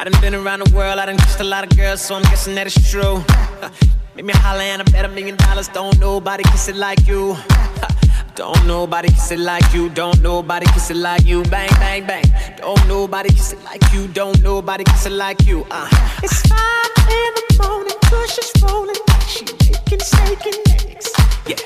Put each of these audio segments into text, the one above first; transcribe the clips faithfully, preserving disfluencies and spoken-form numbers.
done been around the world, I done kissed a lot of girls, so I'm guessing that it's true. Make me holler and I bet a million dollars. Don't nobody kiss it like you. Don't nobody kiss it like you. Don't nobody kiss it like you. Bang, bang, bang. Don't nobody kiss it like you. Don't nobody kiss it like you. Uh. It's five in the morning, push is rolling. She making steak and eggs. Yeah.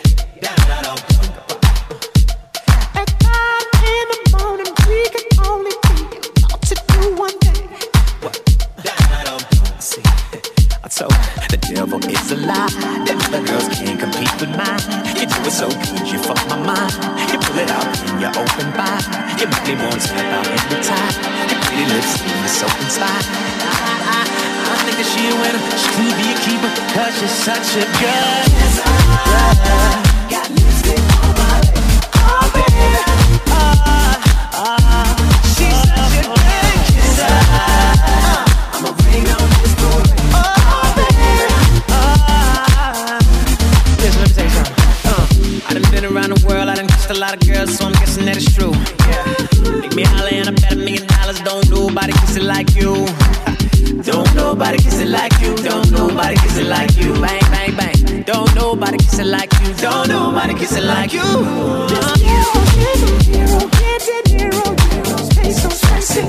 At five in the morning, we can only be about to do one thing. What? See, I told her the devil is a lie. Them other girls can't compete with mine. You do it so good, you fuck my mind. You pull it out in your open bar. You make me want to step out every time. Your pretty lips in the soaking spine. I, I, I think that she a winner. She could be a keeper, cause she's such a good girl. Got lipstick on my lips. Oh, baby. Uh, uh, she's such a good kisser. Uh, I'm a ring on this boy. Oh, baby. Uh, listen, let me tell you something. Uh, I done been around the world, I done kissed a lot of girls, so I'm guessing that it's true. Yeah. Make me holler and I bet a million dollars. Don't nobody kiss it like you. Don't nobody kiss it like you. Don't nobody kiss it like you. Bang, bang, bang. Don't nobody kiss it like you. Don't nobody kiss it like you. Just hero, hero, hero, get it, hero, hero. Space so spicy.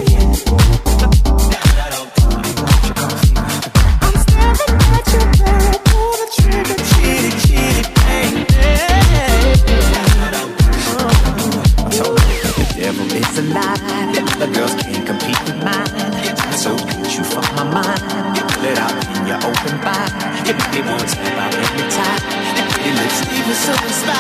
I'm staring at you, baby. Pull the trigger, chitty, chitty, bang, bang. I told you the devil is a lie. Them other girls can't compete with mine. So good, you fuck my mind. You pull it out in your open bar. You make me want to step out every time. Your pretty lips leave me so inspired.